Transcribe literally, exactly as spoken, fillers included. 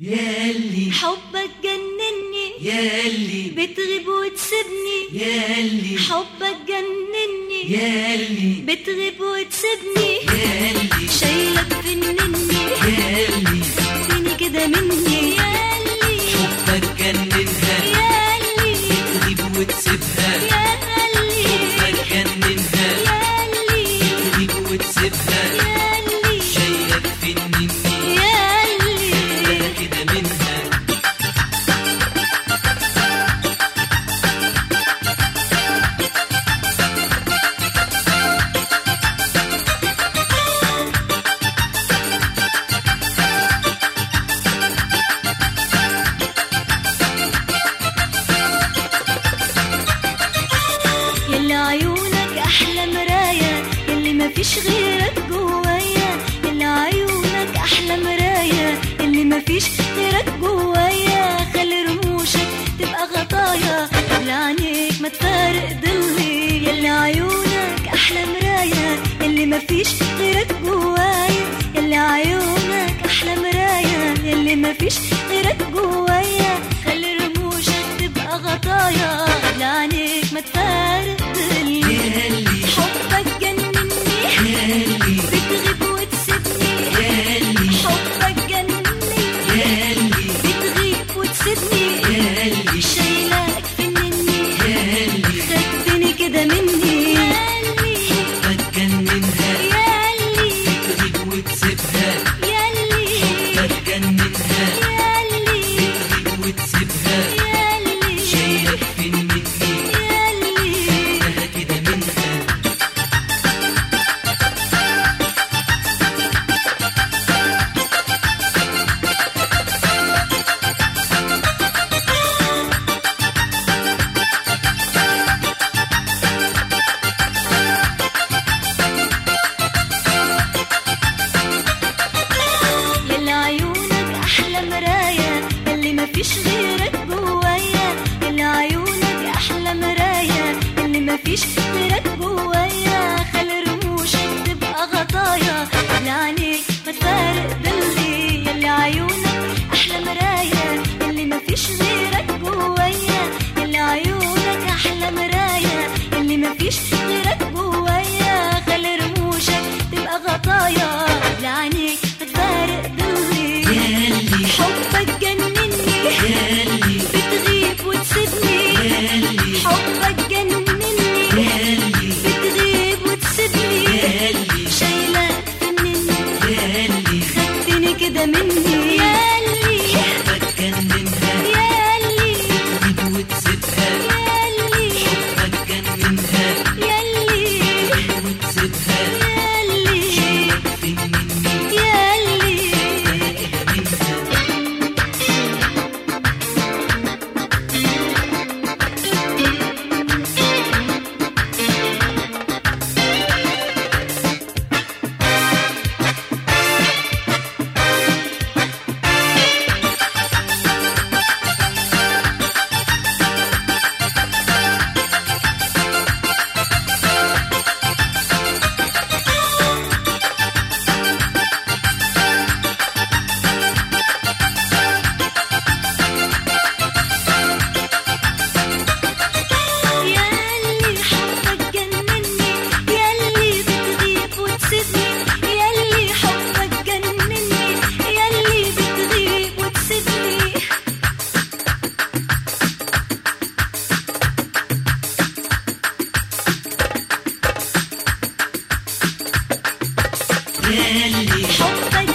ياللي حبك جنني ياللي بتغيب وتسيبني ياللي حبك جنني ياللي بتغيب وتسيبني ياللي شايلك فنني ياللي خدتني كده مني ياللي حبك جننها ياللي بتغيب وتسيبها ياللي حبك جننها ياللي بتغيب وتسيبها ياللي شايلك فنني ياللي انا كده منها يلي عيونك احلى مراية يلي مفيش غيرك جوايا يلي عيونك احلى مراية يلي مفيش غيرك جوايا خلي رموشك تبقى غطايا يلي عينيك ما تفارق ضلي يلي عيونك احلى مراية يلي مفيش غيرك جوايا يلي عيونك احلى مراية يلي مفيش غيرك جوايا خلي رموشك تبقى غطايا يلي عينيك ما تفارق ضلي ياللي حبك جنني ياللي بتغيب وتسيبني ياللي حبك جنني ياللي بتغيب وتسيبني ياللي شايلك فنني ياللي خدتني كده مني ياللي حبك جننها ياللي بتغيب وتسيبها ياللي حبك جننها ياللي بتغيب وتسيبها ياللي شايلك فنني ياللي انا كده منها يلي عيونك احلى مراية يلي مفيش غيرك جوايا يلي عيونك احلى مراية يلي مفيش غيرك جوايا خلي رموشك تبقى غطايا يلي عينيك ما تفارق ضلي يلي عيونك احلى مراية يلي مفيش غيرك جوايا يلي عيونك احلى مراية يلي مفيش غيرك جوايا خلي رموشك تبقى غطايا يلي عينيك ما تفارق ضلي ياللي حبك جنني ياللي بتغيب وتسيبني ياللي حبك جنني ياللي بتغيب وتسيبني ياللي شايلك فنني ياللي خدتني كده مني ياللي حبك جننها ياللي بتغيب وتسيبها ياللي حبك جننها ياللي بتغيب وتسيبها ياللي شايلك فنني ياللي انا كده منها ياللي حبك جنني ياللي بتغيب وتسيبني ياللي حبك جنني ياللي بتغيب وتسيبني ياللي حبك